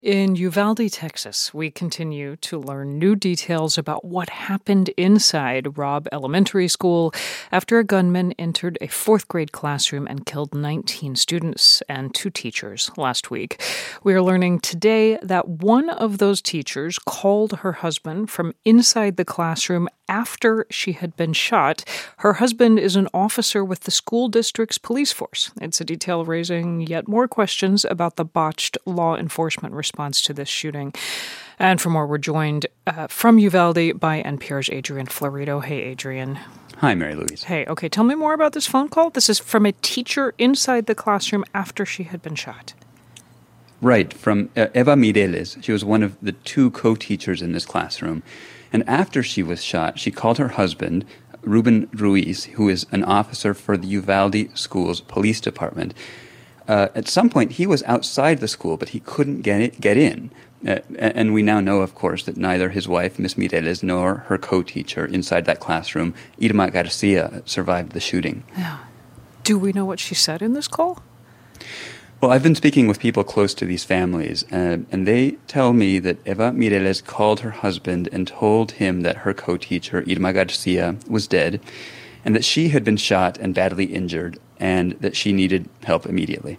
In Uvalde, Texas, we continue to learn new details about what happened inside Robb Elementary School after a gunman entered a fourth grade classroom and killed 19 students and 2 teachers last week. We are learning today that one of those teachers called her husband from inside the classroom after she had been shot. Her husband is an officer with the school district's police force. It's a detail raising yet more questions about the botched law enforcement response to this shooting. And for more, we're joined from Uvalde by NPR's Adrian Florido. Hey, Adrian. Hi, Mary Louise. Hey, okay, tell me more about this phone call. This is from a teacher inside the classroom after she had been shot. Right, from Eva Mireles. She was one of the 2 co-teachers in this classroom. And after she was shot, she called her husband, Ruben Ruiz, who is an officer for the Uvalde School's police department. At some point, he was outside the school, but he couldn't get in. And we now know, of course, that neither his wife, Miss Mireles, nor her co-teacher inside that classroom, Irma Garcia, survived the shooting. Yeah. Do we know what she said in this call? Well, I've been speaking with people close to these families, and they tell me that Eva Mireles called her husband and told him that her co-teacher, Irma Garcia, was dead, and that she had been shot and badly injured, and that she needed help immediately.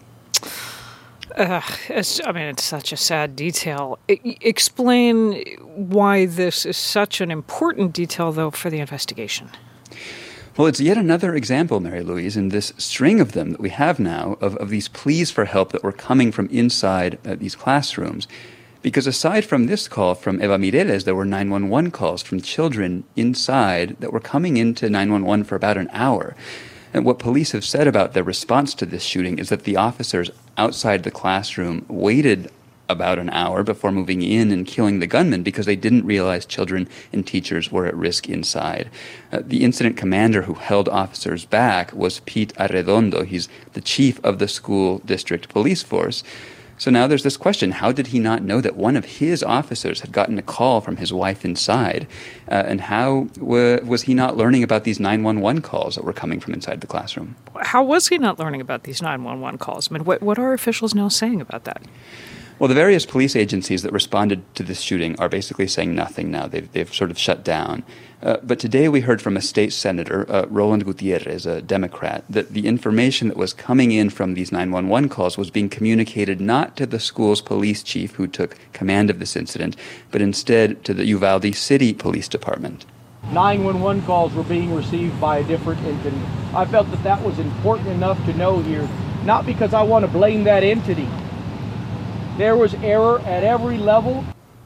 It's such a sad detail. Explain why this is such an important detail, though, for the investigation. Well, it's yet another example, Mary Louise, in this string of them that we have now of these pleas for help that were coming from inside these classrooms. Because aside from this call from Eva Mireles, there were 911 calls from children inside that were coming into 911 for about an hour. And what police have said about their response to this shooting is that the officers outside the classroom waited about an hour before moving in and killing the gunman because they didn't realize children and teachers were at risk inside. The incident commander who held officers back was Pete Arredondo. He's the chief of the school district police force. So now there's this question, how did he not know that one of his officers had gotten a call from his wife inside? And how was he not learning about these 911 calls that were coming from inside the classroom? How was he not learning about these 911 calls? I mean, what are officials now saying about that? Well, the various police agencies that responded to this shooting are basically saying nothing now. They've sort of shut down. But today we heard from a state senator, Roland Gutierrez, a Democrat, that the information that was coming in from these 911 calls was being communicated not to the school's police chief who took command of this incident, but instead to the Uvalde City Police Department. 911 calls were being received by a different entity. I felt that was important enough to know here, not because I want to blame that entity. There was error at every level.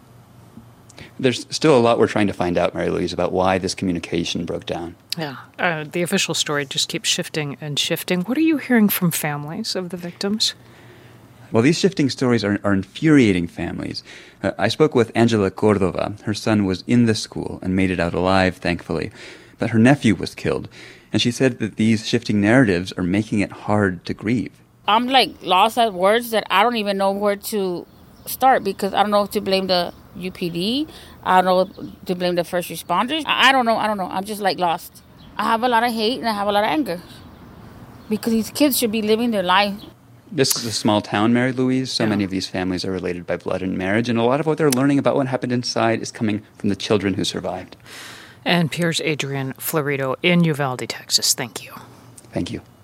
There's still a lot we're trying to find out, Mary Louise, about why this communication broke down. Yeah, the official story just keeps shifting and shifting. What are you hearing from families of the victims? Well, these shifting stories are infuriating families. I spoke with Angela Cordova. Her son was in the school and made it out alive, thankfully. But her nephew was killed. And she said that these shifting narratives are making it hard to grieve. I'm lost at words that I don't even know where to start because I don't know if to blame the UPD. I don't know to blame the first responders. I don't know. I'm just lost. I have a lot of hate and I have a lot of anger because these kids should be living their life. This is a small town, Mary Louise. So many of these families are related by blood and marriage, and a lot of what they're learning about what happened inside is coming from the children who survived. NPR's Adrian Florido in Uvalde, Texas. Thank you. Thank you.